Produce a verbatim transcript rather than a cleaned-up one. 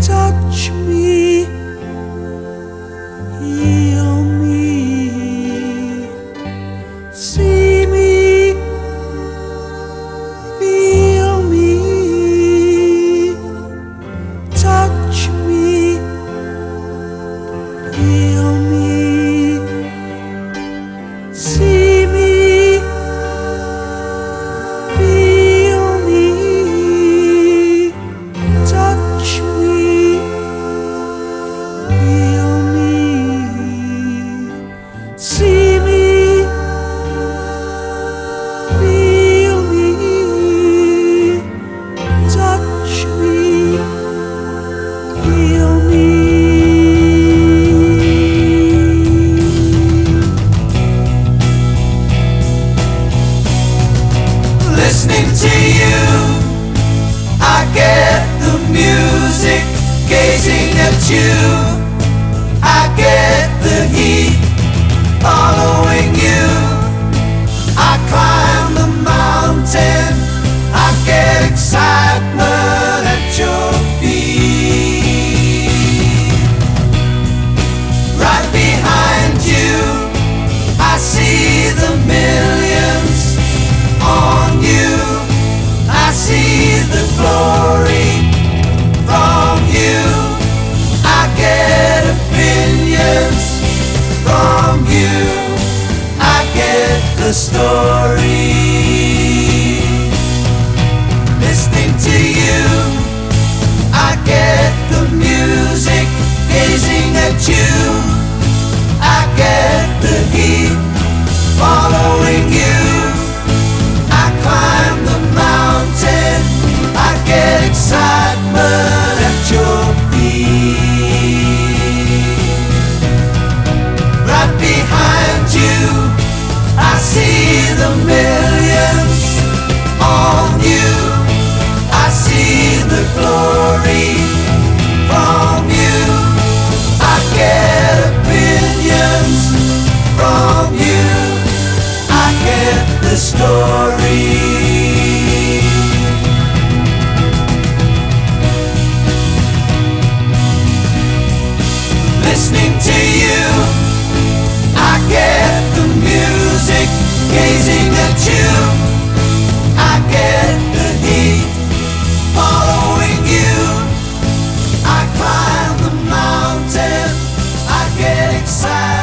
touch me, heal me, see me, feel me, touch me, heal me, see me, feel me, touch me, heal me, see me, feel me, touch me, heal me. Listening to you, I get the music. Gazing at you, I get the heat. Following you, I climb the mountain. I get excitement at your feet. Right behind you, I see the millions. On you, I see the glory. From you, I get opinions. From you, I get the story. Listening to you, I get the music. Gazing at you, I get the heat. Following you, I climb the mountain. I get excitement at your feet. Right behind you, I see the millions. On you, I see the glory. From you, I get opinions. From you, I get the story. Listening to you, I get the music. Gazing at you, I get the heat. Following you, I climb the mountain. I get excited.